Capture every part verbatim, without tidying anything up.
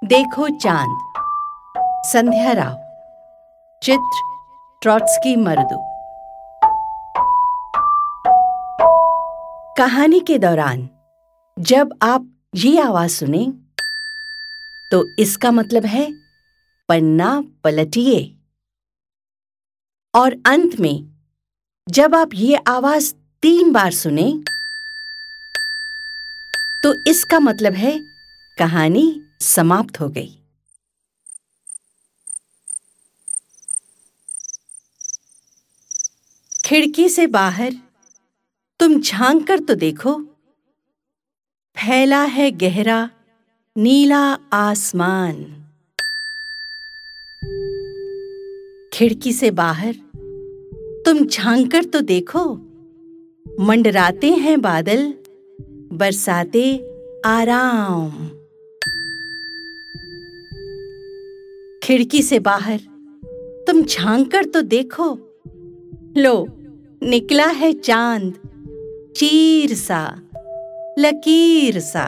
देखो चांद, संध्या राव। चित्र ट्रॉट्स्की मर्दू। कहानी के दौरान जब आप ये आवाज सुने तो इसका मतलब है पन्ना पलटिए, और अंत में जब आप ये आवाज तीन बार सुने तो इसका मतलब है कहानी समाप्त हो गई। खिड़की से बाहर तुम झांक कर तो देखो, फैला है गहरा नीला आसमान। खिड़की से बाहर तुम झांक कर तो देखो, मंडराते हैं बादल, बरसाते आराम। खिड़की से बाहर तुम झांक कर तो देखो, लो निकला है चांद, चीर सा, लकीर सा।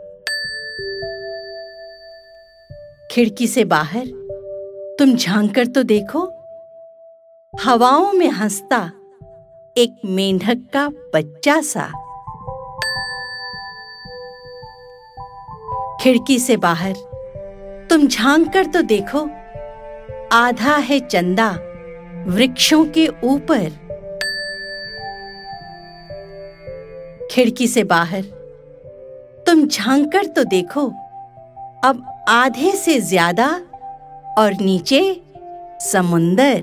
खिड़की से बाहर तुम झांक कर तो देखो, हवाओं में हंसता एक मेंढक का बच्चा सा। खिड़की से बाहर तुम झांक कर तो देखो, आधा है चंदा वृक्षों के ऊपर। खिड़की से बाहर तुम झांक कर तो देखो, अब आधे से ज्यादा और नीचे समुंदर।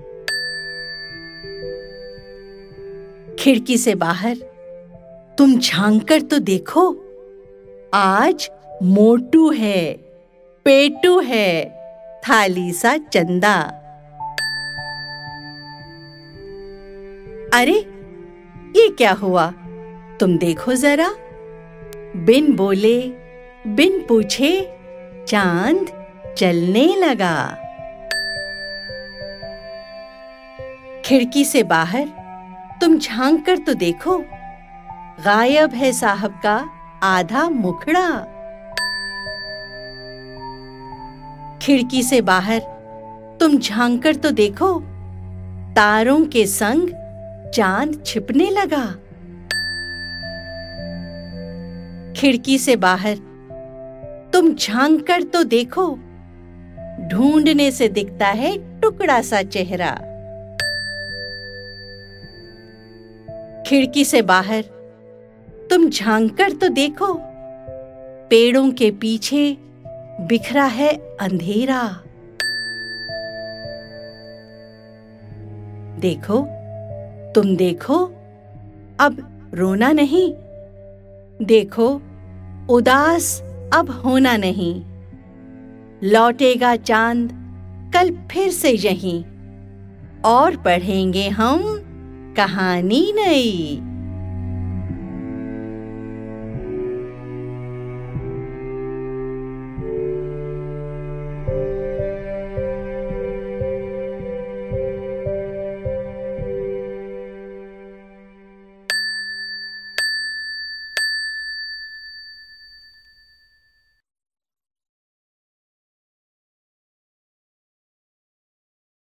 खिड़की से बाहर तुम झांक कर तो देखो, आज मोटू है, पेटू है, थाली सा चंदा। अरे ये क्या हुआ, तुम देखो जरा। बिन बोले बिन पूछे चांद चलने लगा। खिड़की से बाहर तुम झांक कर तो देखो, गायब है साहब का आधा मुखड़ा। खिड़की से बाहर तुम झांक कर तो देखो, तारों के संग चांद छिपने लगा। खिड़की से बाहर तुम झांक कर तो देखो, ढूंढने से दिखता है टुकड़ा सा चेहरा। खिड़की से बाहर तुम झांक कर तो देखो, पेड़ों के पीछे बिखरा है अंधेरा। देखो, तुम देखो, अब रोना नहीं। देखो, उदास अब होना नहीं। लौटेगा चांद कल फिर से यहीं, और पढ़ेंगे हम कहानी नई।